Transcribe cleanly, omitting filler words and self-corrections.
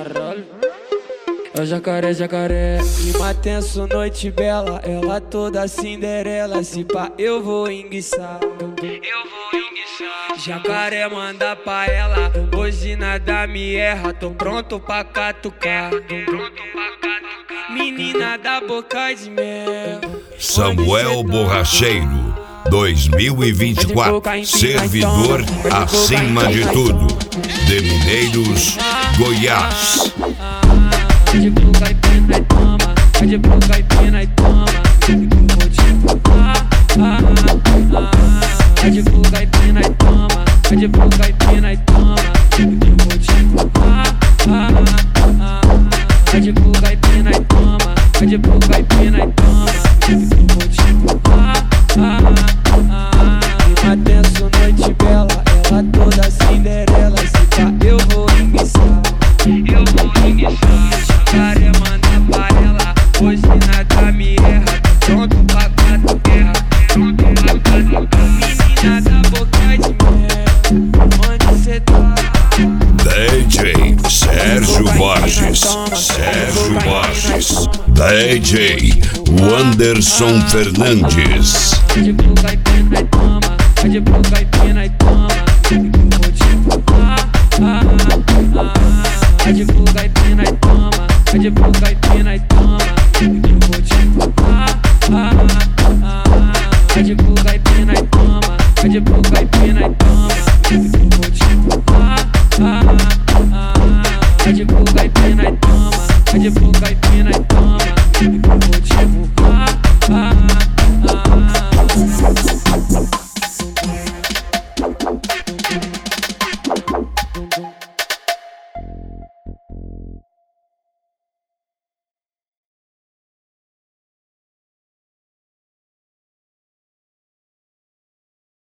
Caralho. É o jacaré, jacaré. Clima tenso, noite bela. Ela toda Cinderela. Se pá, eu vou enguiçar. Jacaré manda pra ela. Hoje nada me erra. Tô pronto pra catucar. Menina da boca de mel. Samuel Borracheiro 2024. Servidor acima de tudo. De Mineiros, Goiás. De boca e pena e toma. De boca e pena e toma. Vou te empurrar. De boca e pena e toma. De boca e pena e toma. Vou te empurrar. De boca e pena e toma. De boca e pena e toma. Vou te empurrar. Clima tenso, noite bela. Ela toda Cinderela. Se pá, eu vou enguiçar. Jacaré manda pra ela. Hoje nada me erra. Pronto pra quatro guerra. Menina da boca de mel. Onde cê tá? DJ Sérgio Borges. Sérgio Borges. DJ Wanderson Fernandes. De boca e pena e toma. De boca e pena e toma. Vou te empurrar. De boca